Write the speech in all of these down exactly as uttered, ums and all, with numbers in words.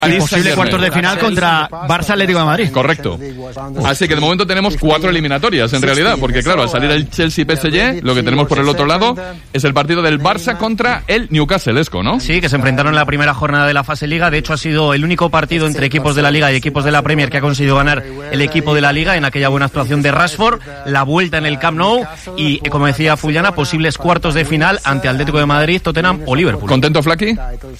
Y posible cuartos de final contra Barça Atlético de Madrid. Correcto. Así que de momento tenemos cuatro eliminatorias en realidad, porque claro, al salir el Chelsea P S G, lo que tenemos por el otro lado es el partido del Barça contra el Newcastle, Esco, ¿no? Sí, que se enfrentaron en la primera jornada de la fase Liga. De hecho, ha sido el único partido entre equipos de la Liga y equipos de la Premier que ha conseguido ganar el equipo de la Liga en aquella buena actuación de Rashford. La vuelta en el Camp Nou y, como decía Fullana, posibles cuartos de final ante Atlético de Madrid, Tottenham o Liverpool. ¿Contento, Flaky?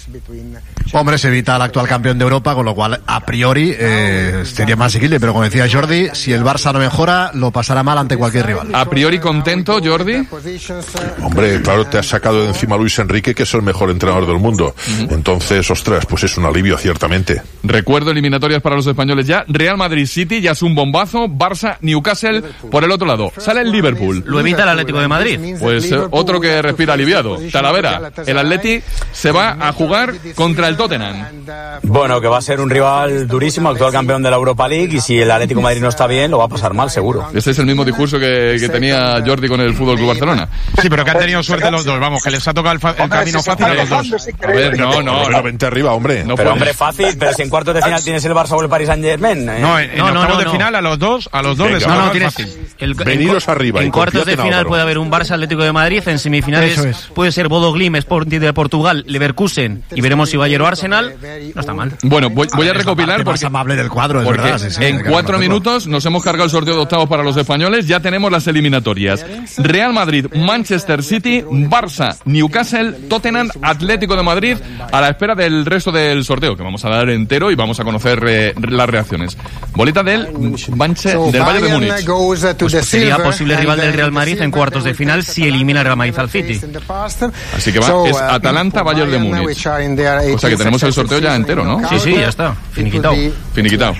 Hombre, se evita al actual campeón de Europa, con lo cual a priori eh, sería más asequible, pero como decía Jordi, si el Barça no mejora, lo pasará mal ante cualquier rival. A priori contento, Jordi. Hombre, claro, te has sacado de encima a Luis Enrique, que es el mejor entrenador del mundo. Uh-huh. Entonces, ostras, pues es un alivio, ciertamente. Recuerdo eliminatorias para los españoles ya. Real Madrid City ya es un bombazo. Barça, Newcastle por el otro lado. Sale el Liverpool. Lo evita el Atlético de Madrid. Pues eh, otro que respira aliviado. Talavera, el Atleti se va a jugar contra el Tottenham. Bueno, que va a ser un rival durísimo, actual campeón de la Europa League, y si el Atlético de Madrid no está bien, lo va a pasar mal, seguro. Ese es el mismo discurso que, que tenía Jordi con el F C Barcelona. Sí, pero que han tenido suerte los dos, vamos, que les ha tocado el, fa- el camino fácil a los dos. A ver, no, no, no, vente arriba, hombre. No, pero hombre, fácil, pero si en cuartos de final tienes el Barça o el Paris Saint-Germain. ¿eh? No, en, en no, no, octavos no, de no. final a los dos, a los dos Venga, les ha no, tocado no, tienes fácil. El, Veniros en, arriba. En cuartos de final puede haber un Barça Atlético de Madrid, en semifinales es. puede ser Bodo Glimt, Sporting de Portugal, Leverkusen, y veremos si Bayern o Arsenal. No está mal. Bueno, voy, voy a, a recopilar porque, más amable del cuadro, es porque verdad, sí, sí, en cuatro minutos nos hemos cargado el sorteo de octavos para los españoles. Ya tenemos las eliminatorias: Real Madrid, Manchester City, Barça, Newcastle, Tottenham, Atlético de Madrid, a la espera del resto del sorteo, que vamos a dar entero y vamos a conocer eh, las reacciones. Bolita del Banche, del Bayern de Múnich. Pues sería posible rival del Real Madrid en cuartos de final si elimina el Real Madrid al City. Así que va, es Atalanta, Bayern de Múnich. O sea que tenemos el sorteo ya entero, ¿no? Sí, sí, ya está. Finiquitado. Finiquitado.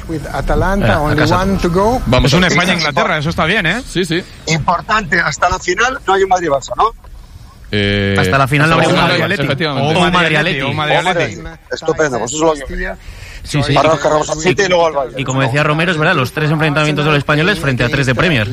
Vamos, es una España-Inglaterra, eso está bien, ¿eh? Sí, sí. Importante, hasta la final no hay un Madrid-Barça, ¿no? Eh, hasta la final no hay un Madrid-Atleti. O un Madrid-Atleti. Estupendo, pues eso es lo que... Sí, sí. Ahora nos cargamos al City y luego al Bayern. Y como decía Romero, es verdad, los tres enfrentamientos de los españoles frente a tres de Premier.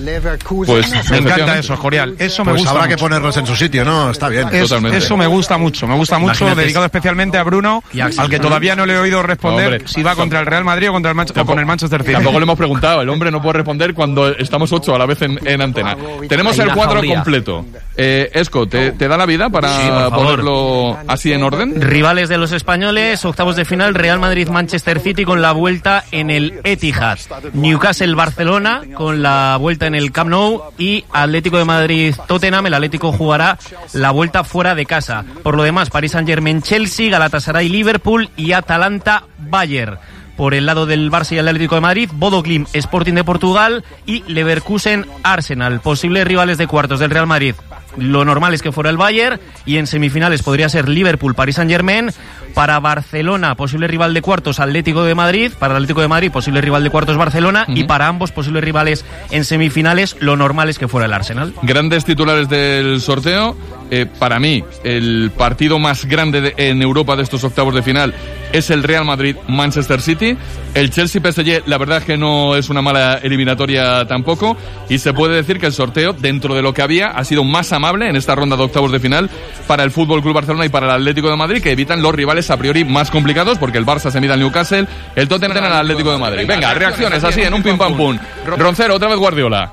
Pues me encanta eso, Escorial. Eso me pues gusta habrá mucho. que ponerlos en su sitio, ¿no? Está bien. Es, eso me gusta mucho, me gusta mucho, Imagínate, dedicado especialmente a Bruno, al que todavía no le he oído responder hombre, si va contra el Real Madrid o contra el Man- o con el Manchester City. Tampoco le hemos preguntado, el hombre no puede responder cuando estamos ocho a la vez en, en antena. Tenemos el cuadro completo. Eh, Esco, ¿te, ¿te da la vida para sí, ponerlo así en orden? Rivales de los españoles, octavos de final, Real Madrid-Manchester City con la vuelta en el Etihad, Newcastle-Barcelona con la vuelta en el Camp Nou y Atlético de Madrid-Tottenham. El Atlético jugará la vuelta fuera de casa. Por lo demás, Paris Saint-Germain-Chelsea, Galatasaray-Liverpool y Atalanta-Bayern. Por el lado del Barça y el Atlético de Madrid, Bodo Glimt, Sporting de Portugal y Leverkusen-Arsenal. Posibles rivales de cuartos del Real Madrid. Lo normal es que fuera el Bayern, y en semifinales podría ser Liverpool, Paris Saint-Germain. Para Barcelona, posible rival de cuartos, Atlético de Madrid. Para el Atlético de Madrid, posible rival de cuartos, Barcelona. Uh-huh. Y para ambos, posibles rivales en semifinales, lo normal es que fuera el Arsenal. Grandes titulares del sorteo. Eh, para mí, el partido más grande de, en Europa de estos octavos de final es el Real Madrid-Manchester City. El Chelsea-P S G, la verdad es que no es una mala eliminatoria tampoco. Y se puede decir que el sorteo, dentro de lo que había, ha sido más amable en esta ronda de octavos de final para el F C Barcelona y para el Atlético de Madrid, que evitan los rivales a priori más complicados, porque el Barça se mide al Newcastle, el Tottenham al Atlético de Madrid. Venga, reacciones así en un pim pam pum. Roncero, otra vez Guardiola.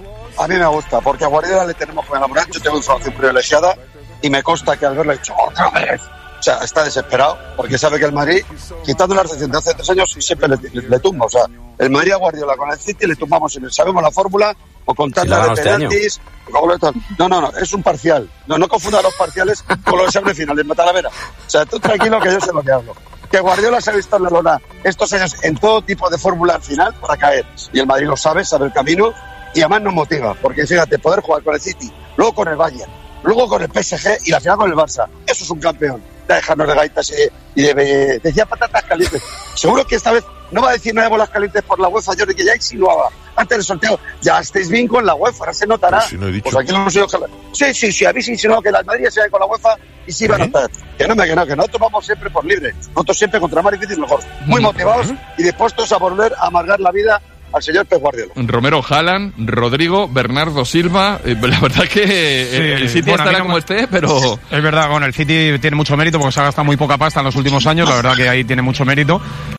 A mí me gusta, porque a Guardiola le tenemos que enamorar. Yo tengo información privilegiada y me consta que al verlo ha dicho otra vez. O sea, está desesperado porque sabe que el Madrid, quitando la recesión de hace tres años, siempre le, le, le tumba. O sea, el Madrid a Guardiola con el City le tumbamos en el, sabemos la fórmula, o con tanta de penaltis. No, no, no, es un parcial. No, no confunda los parciales con los exámenes finales, Talavera. O sea, tú tranquilo que yo sé lo que hablo. Que Guardiola se ha visto en la lona estos años en todo tipo de fórmula al final para caer. Y el Madrid lo sabe, sabe el camino. Y además nos motiva, porque fíjate, poder jugar con el City, luego con el Bayern, luego con el P S G y la final con el Barça, eso es un campeón. Dejarnos de gaitas y de, de, decía patatas calientes. Seguro que esta vez no va a decir nada de bolas calientes por la UEFA, Jordi, que ya insinuaba antes del sorteo. Ya estéis bien con la UEFA, ahora se notará. Pues, si no he dicho. Pues aquí lo hemos ido. Sí, sí, sí, habéis insinuado que la Madrid se va con la UEFA y sí va a notar. Que no me que no, que nosotros vamos siempre por libre. Nosotros siempre contra más difícil mejor. Muy motivados y dispuestos a volver a amargar la vida al señor Pep Guardiola. Romero, Haaland, Rodrigo, Bernardo Silva. Eh, la verdad que sí, el City bueno, estará como me... esté, pero... Es verdad, bueno, el City tiene mucho mérito porque se ha gastado muy poca pasta en los últimos años. La verdad que ahí tiene mucho mérito.